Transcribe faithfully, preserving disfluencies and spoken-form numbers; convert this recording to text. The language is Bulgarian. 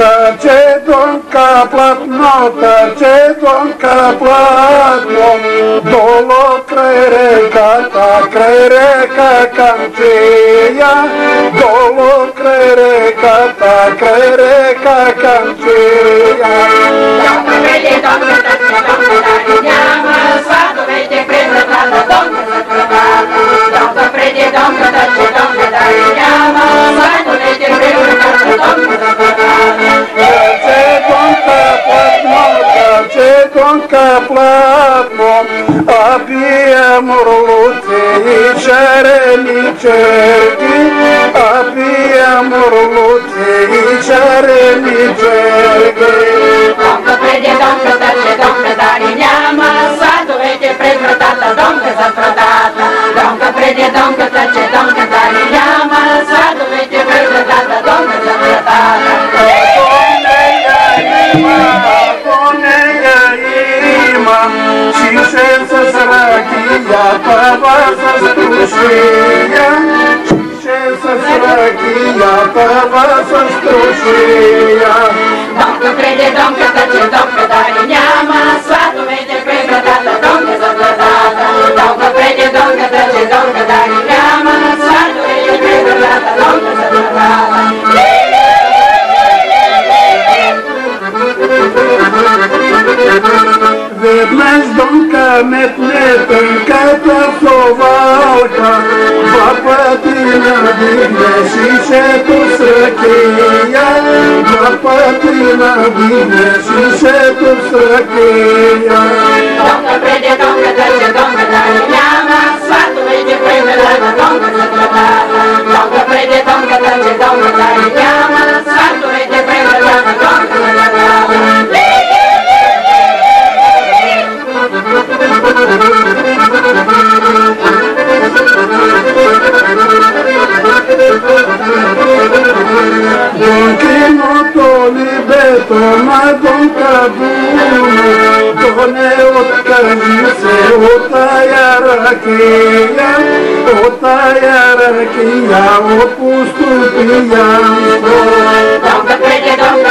Търче тонка платно, търче тонка платно, долу край реката, край река Камчия, долу край реката, край река Камчия. Донка преди донка търче донка дали няма, сватовете пред вратата, донка зад вратата. Донка преди донка търче донка дали няма, сватовете пред вратата, донка зад вратата. Търче тонка платно, търче тонка платно, а пия мурлуци и шарени черти, а пия мурлуци и шарени черти. Донка преди донка търче донка дали няма, сватовете пред вратата, донка зад вратата. Донка преди донка търче донка дали няма, сватовете пред вратата, донка зад вратата. Ако нея има, шише с ракия, пава с трушия, шише с ракия, пава с трушия. Донка преди донка търче донка дали няма, сватовете пред вратата, донка зад вратата. Донка преди донка търче донка дали няма, сватовете пред вратата, донка зад вратата. Веднъж донка метне тънката совалка, два пъти надигне шишето с ракия, два пъти надигне шишето с ракия. Донка преди донка търче донка дали няма, сватовете пред вратата, донка зад вратата. Донка преди донка търче донка дали няма, сватовете пред вратата, донка зад вратата. Донкиното либето на донка дума, то не откажи се от тая ракия, от тая ракия, от пусто пиянство. Донка преди донка